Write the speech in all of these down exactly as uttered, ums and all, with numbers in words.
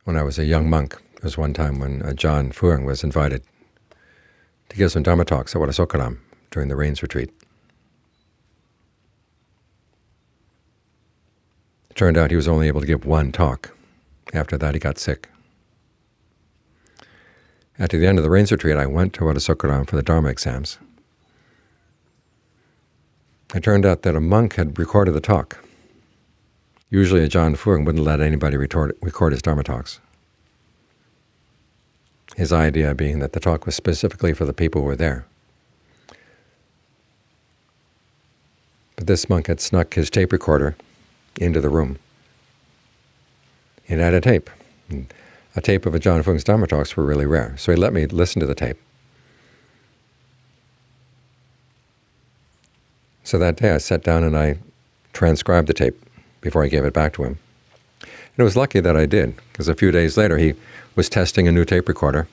When I was a young monk, there was one time when uh, John Fuang was invited to give some Dharma talks at Wat Sokaram during the Rains Retreat. It turned out he was only able to give one talk. After that, he got sick. After the end of the Rains Retreat, I went to Wat Sokaram for the Dharma exams. It turned out that a monk had recorded the talk. Usually a John Fuang wouldn't let anybody record, record his Dharma talks. His idea being that the talk was specifically for the people who were there. But this monk had snuck his tape recorder into the room. It had a tape. And a tape of a John Fuang's Dharma talks were really rare, so he let me listen to the tape. So that day I sat down and I transcribed the tape before I gave it back to him. And it was lucky that I did, because a few days later he was testing a new tape recorder,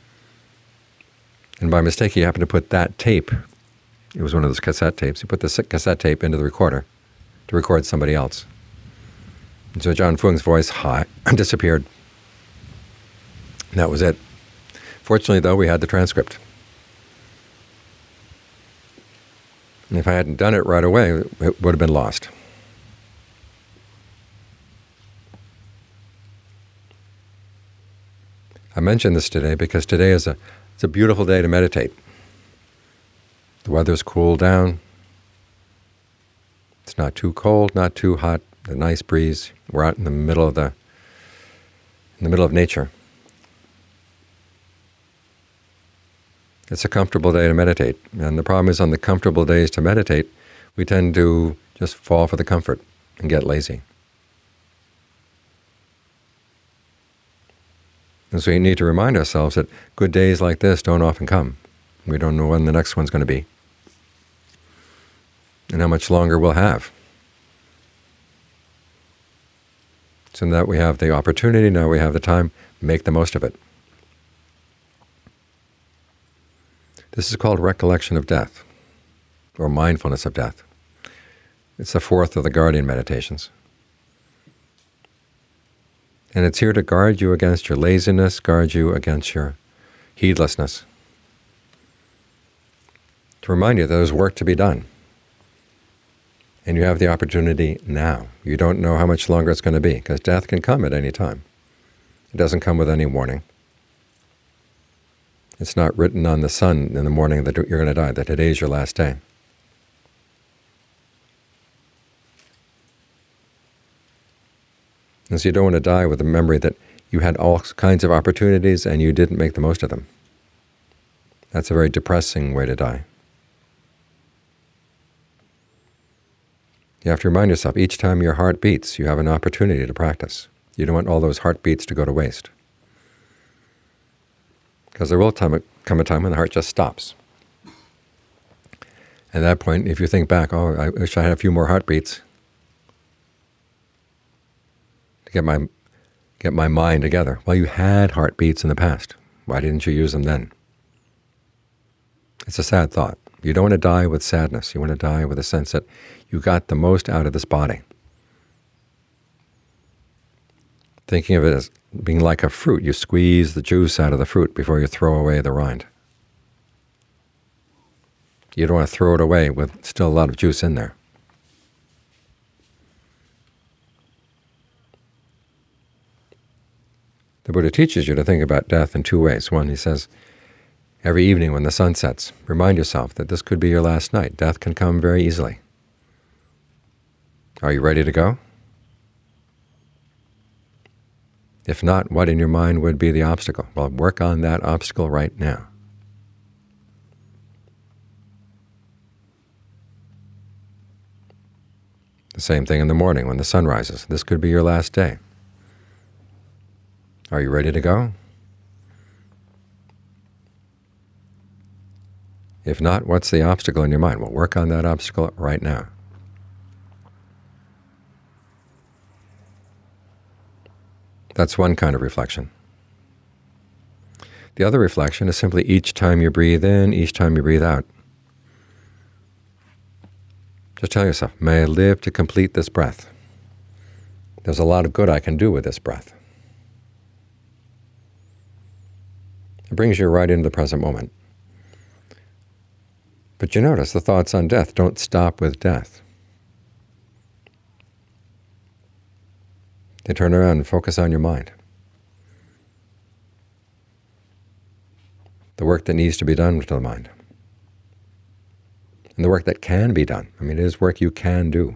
and by mistake he happened to put that tape, it was one of those cassette tapes, he put the cassette tape into the recorder to record somebody else. And so John Fuang's voice hi, disappeared. And that was it. Fortunately, though, we had the transcript. And if I hadn't done it right away, it would have been lost. I mention this today because today is a, it's a beautiful day to meditate. The weather's cooled down. It's not too cold, not too hot, a nice breeze. We're out in the middle of the, in the middle of nature. It's a comfortable day to meditate. And the problem is on the comfortable days to meditate, we tend to just fall for the comfort and get lazy. And so we need to remind ourselves that good days like this don't often come. We don't know when the next one's going to be and how much longer we'll have. So that we have the opportunity, now we have the time, make the most of it. This is called recollection of death, or mindfulness of death. It's the fourth of the guardian meditations. And it's here to guard you against your laziness, guard you against your heedlessness, to remind you that there's work to be done. And you have the opportunity now. You don't know how much longer it's going to be, because death can come at any time. It doesn't come with any warning. It's not written on the sun in the morning that you're going to die, that today's your last day. And so you don't want to die with the memory that you had all kinds of opportunities and you didn't make the most of them. That's a very depressing way to die. You have to remind yourself, each time your heart beats, you have an opportunity to practice. You don't want all those heartbeats to go to waste. Because there will come a time when the heart just stops. At that point, if you think back, oh, I wish I had a few more heartbeats to get my get my mind together. Well, you had heartbeats in the past. Why didn't you use them then? It's a sad thought. You don't want to die with sadness. You want to die with a sense that you got the most out of this body. Thinking of it as being like a fruit. You squeeze the juice out of the fruit before you throw away the rind. You don't want to throw it away with still a lot of juice in there. The Buddha teaches you to think about death in two ways. One, he says, every evening when the sun sets, remind yourself that this could be your last night. Death can come very easily. Are you ready to go? If not, what in your mind would be the obstacle? Well, work on that obstacle right now. The same thing in the morning when the sun rises. This could be your last day. Are you ready to go? If not, what's the obstacle in your mind? Well, work on that obstacle right now. That's one kind of reflection. The other reflection is simply each time you breathe in, each time you breathe out. Just tell yourself, may I live to complete this breath. There's a lot of good I can do with this breath. It brings you right into the present moment. But you notice the thoughts on death don't stop with death. They turn around and focus on your mind. The work that needs to be done with the mind. And the work that can be done. I mean, it is work you can do.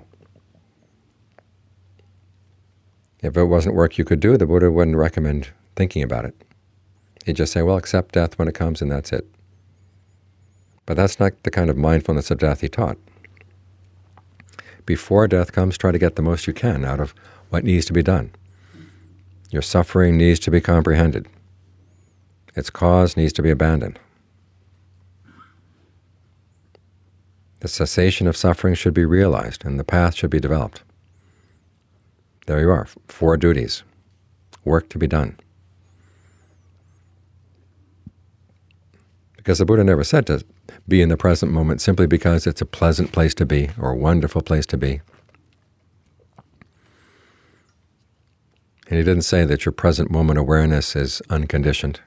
If it wasn't work you could do, the Buddha wouldn't recommend thinking about it. He'd just say, well, accept death when it comes, and that's it. But that's not the kind of mindfulness of death he taught. Before death comes, try to get the most you can out of what needs to be done. Your suffering needs to be comprehended. Its cause needs to be abandoned. The cessation of suffering should be realized, and the path should be developed. There you are, four duties, work to be done. Because the Buddha never said to be in the present moment simply because it's a pleasant place to be or a wonderful place to be. And he didn't say that your present moment awareness is unconditioned.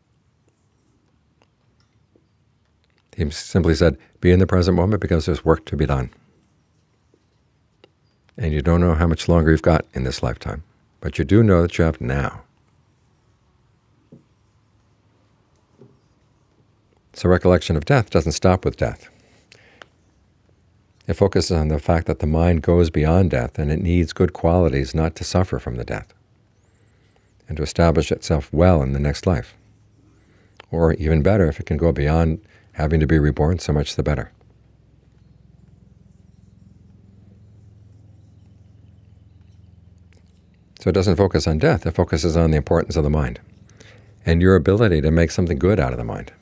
He simply said, be in the present moment because there's work to be done. And you don't know how much longer you've got in this lifetime, but you do know that you have now. So recollection of death doesn't stop with death. It focuses on the fact that the mind goes beyond death and it needs good qualities not to suffer from the death and to establish itself well in the next life. Or even better, if it can go beyond having to be reborn, so much the better. So it doesn't focus on death, it focuses on the importance of the mind and your ability to make something good out of the mind.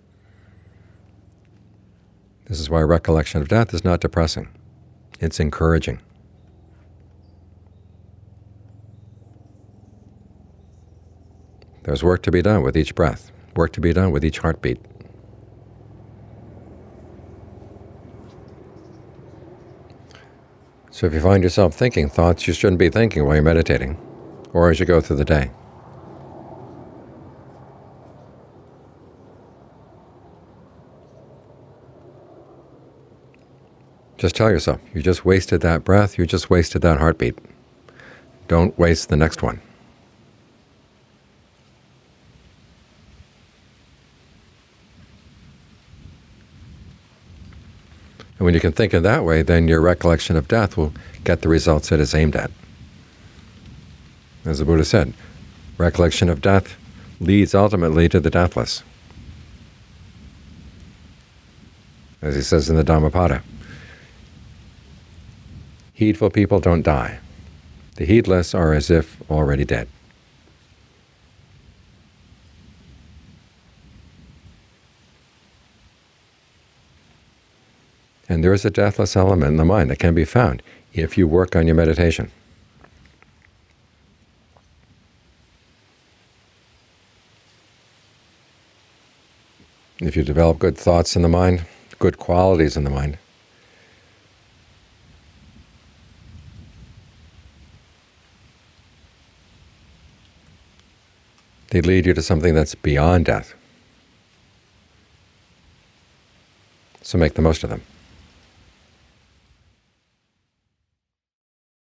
This is why recollection of death is not depressing. It's encouraging. There's work to be done with each breath, work to be done with each heartbeat. So if you find yourself thinking thoughts you shouldn't be thinking while you're meditating, or as you go through the day, just tell yourself, you just wasted that breath, you just wasted that heartbeat. Don't waste the next one. And when you can think in that way, then your recollection of death will get the results it is aimed at. As the Buddha said, recollection of death leads ultimately to the deathless. As he says in the Dhammapada, heedful people don't die. The heedless are as if already dead. And there is a deathless element in the mind that can be found if you work on your meditation. If you develop good thoughts in the mind, good qualities in the mind, they lead you to something that's beyond death. So make the most of them.